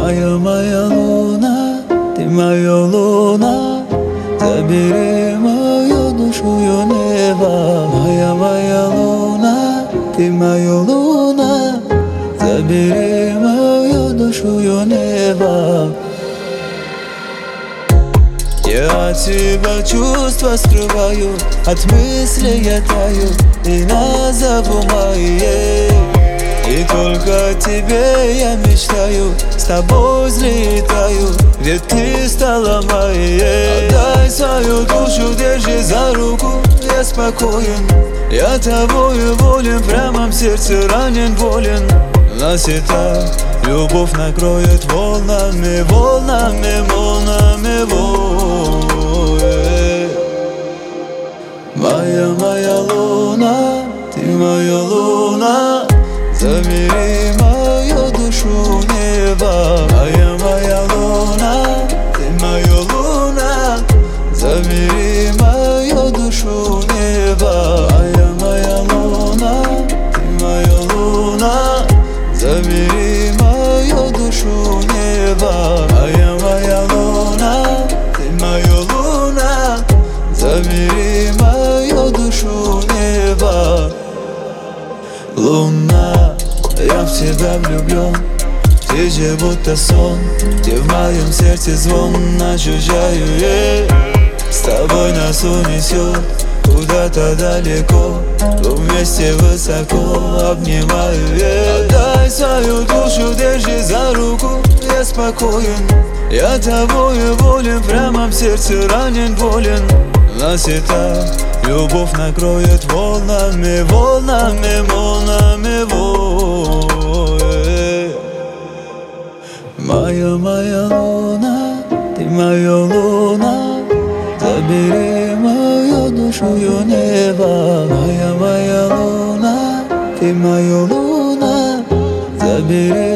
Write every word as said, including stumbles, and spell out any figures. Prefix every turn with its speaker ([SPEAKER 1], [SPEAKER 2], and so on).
[SPEAKER 1] Моя, моя луна, ты моя луна, забери мою душу в небо. Моя, моя луна, ты моя луна, забери мою душу в небо. Я от тебя чувства скрываю, от мыслей я таю и назову моей. И только о тебе я мечтаю, с тобой взлетаю, ведь ты стала моей. Отдай свою душу, держи за руку, я спокоен. Я тобою волен, прямо в сердце ранен, болен. Нас и так любовь накроет волнами, волнами, волнами, волнами. Моя, моя луна, ты моя луна, забери мою душу в небо. Моя, моя луна, ты моя луна, забери мою душу в небо. Моя, моя луна, ты моя луна, забери мою душу в небо. Моя, моя луна, ты моя луна, забери мою душу в небо. Луна, я в тебя влюблен, ты же будто сон, где в моем сердце звон, ощущаю я. С тобой нас унесет куда-то далеко, вместе высоко обнимаю я. Отдай свою душу, держи за руку, я спокоен. Я тобою волен, прямо в сердце ранен, болен. Нас и так любовь накроет волнами, волнами, волнами, волнами. Моя, моя луна, ты моя луна, забери мою душу в небо. Моя, моя луна, ты моя луна, забери